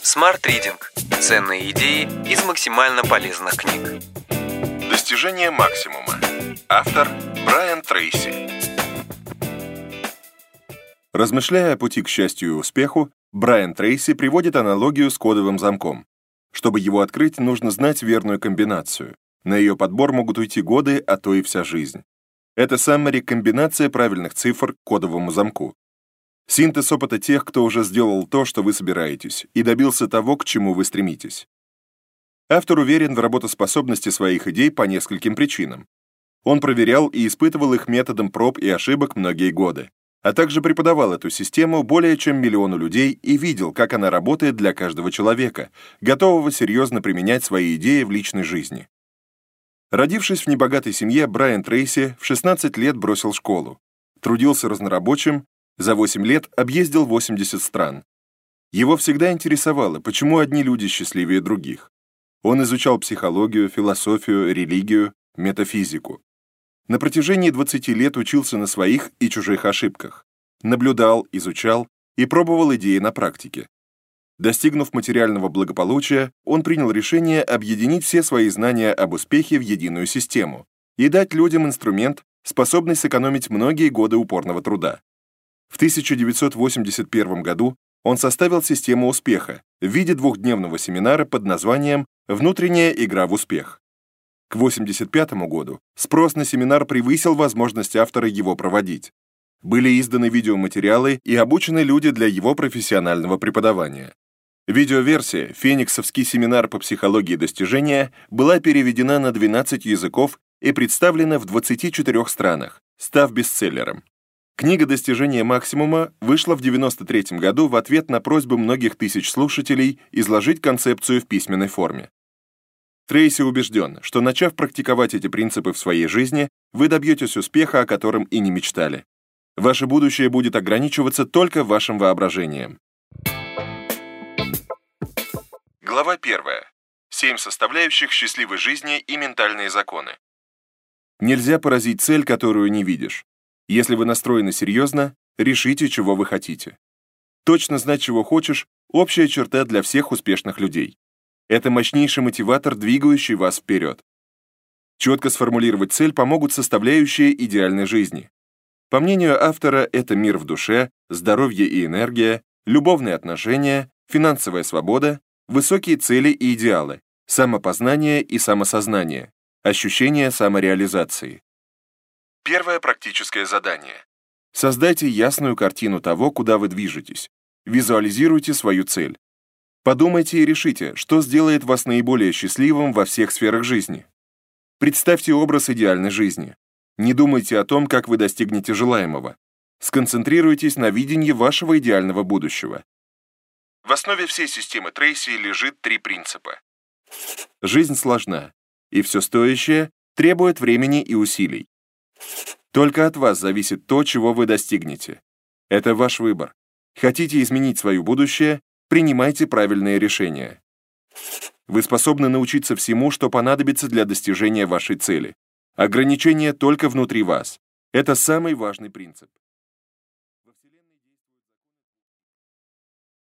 Smart Reading. Ценные идеи из максимально полезных книг. Достижение максимума. Автор Брайан Трейси. Размышляя о пути к счастью и успеху, Брайан Трейси приводит аналогию с кодовым замком. Чтобы его открыть, нужно знать верную комбинацию. На ее подбор могут уйти годы, а то и вся жизнь. Это summary — комбинация правильных цифр к кодовому замку. Синтез опыта тех, кто уже сделал то, что вы собираетесь, и добился того, к чему вы стремитесь. Автор уверен в работоспособности своих идей по нескольким причинам. Он проверял и испытывал их методом проб и ошибок многие годы, а также преподавал эту систему более чем миллиону людей и видел, как она работает для каждого человека, готового серьезно применять свои идеи в личной жизни. Родившись в небогатой семье, Брайан Трейси в 16 лет бросил школу, трудился разнорабочим, за 8 лет объездил 80 стран. Его всегда интересовало, почему одни люди счастливее других. Он изучал психологию, философию, религию, метафизику. На протяжении 20 лет учился на своих и чужих ошибках. Наблюдал, изучал и пробовал идеи на практике. Достигнув материального благополучия, он принял решение объединить все свои знания об успехе в единую систему и дать людям инструмент, способный сэкономить многие годы упорного труда. В 1981 году он составил систему успеха в виде двухдневного семинара под названием «Внутренняя игра в успех». К 1985 году спрос на семинар превысил возможность автора его проводить. Были изданы видеоматериалы и обучены люди для его профессионального преподавания. Видеоверсия «Фениксовский семинар по психологии достижения» была переведена на 12 языков и представлена в 24 странах, став бестселлером. Книга «Достижение максимума» вышла в 1993 году в ответ на просьбы многих тысяч слушателей изложить концепцию в письменной форме. Трейси убежден, что, начав практиковать эти принципы в своей жизни, вы добьетесь успеха, о котором и не мечтали. Ваше будущее будет ограничиваться только вашим воображением. Глава 1. 7 составляющих счастливой жизни и ментальные законы. Нельзя поразить цель, которую не видишь. Если вы настроены серьезно, решите, чего вы хотите. Точно знать, чего хочешь – общая черта для всех успешных людей. Это мощнейший мотиватор, двигающий вас вперед. Четко сформулировать цель помогут составляющие идеальной жизни. По мнению автора, это мир в душе, здоровье и энергия, любовные отношения, финансовая свобода, высокие цели и идеалы, самопознание и самосознание, ощущение самореализации. Первое практическое задание. Создайте ясную картину того, куда вы движетесь. Визуализируйте свою цель. Подумайте и решите, что сделает вас наиболее счастливым во всех сферах жизни. Представьте образ идеальной жизни. Не думайте о том, как вы достигнете желаемого. Сконцентрируйтесь на видении вашего идеального будущего. В основе всей системы Трейси лежит 3 принципа. Жизнь сложна, и все стоящее требует времени и усилий. Только от вас зависит то, чего вы достигнете. Это ваш выбор. Хотите изменить свое будущее – принимайте правильные решения. Вы способны научиться всему, что понадобится для достижения вашей цели. Ограничения только внутри вас. Это самый важный принцип.